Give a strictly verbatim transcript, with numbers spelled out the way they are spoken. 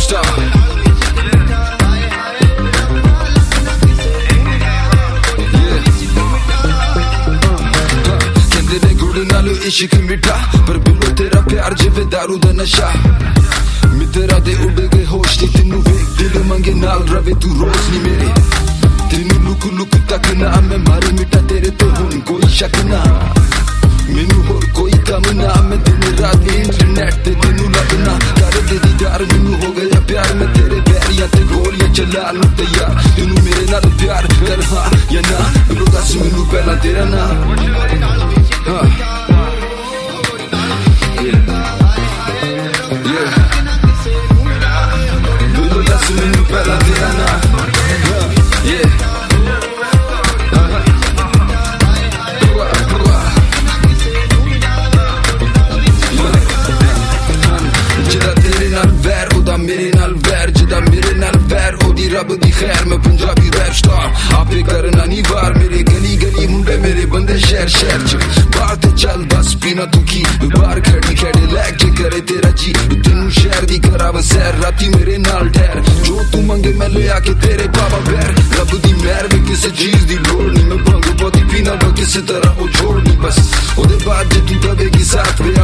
superstar. इश्क मिठा पर बिलो तेरा प्यार जिवे दारू दा नशा मित्रा दे उड़ गए होश नी तेनू वेख दिल मंगे नाल रवे तू रोज नी मेरे तेनू लुक लुक तक ना मैं मारे मिठा तेरे ते हुन कोई शक ना मैनू होर कोई कम ना मैं दिन रात इंटरनेट ते तेनू लभना कर दे दीदार मैनू हो गया प्यार मैं तेरे पैरियां ते गोलियां चलान नू तैयार तेनू मेरे नाल प्यार कर हाँ या ना बिलो दस मैनू पहला तेरा ना हाँ मैनू पहला तेरा ना yeah जिदा तेरे नाल वैर ओदा मेरे नाल वैर जिदा मेरे नाल वैर ओदी रब दी खैर मैं पंजाबी रैप स्टार आपे करना नी वार मेरे गली गली मुंडे मेरे बंदे शहर शहर च बाहर ते चल बस पीना तू की बाहर खड़ी खड़े लैग के करे तेरा जी तेनू शहर दी करा वसैर राती मेरे नाल ठहर जो तू मंगे मैं ले आके तेरे बाबा बैर रब दी मेहर में किसी चीज दी लोड़ नहीं मैं भंग बहुती पीना वा किसी तरह वो छोड़ नहीं बस ओदे बाद जे तू दबेगी साथ में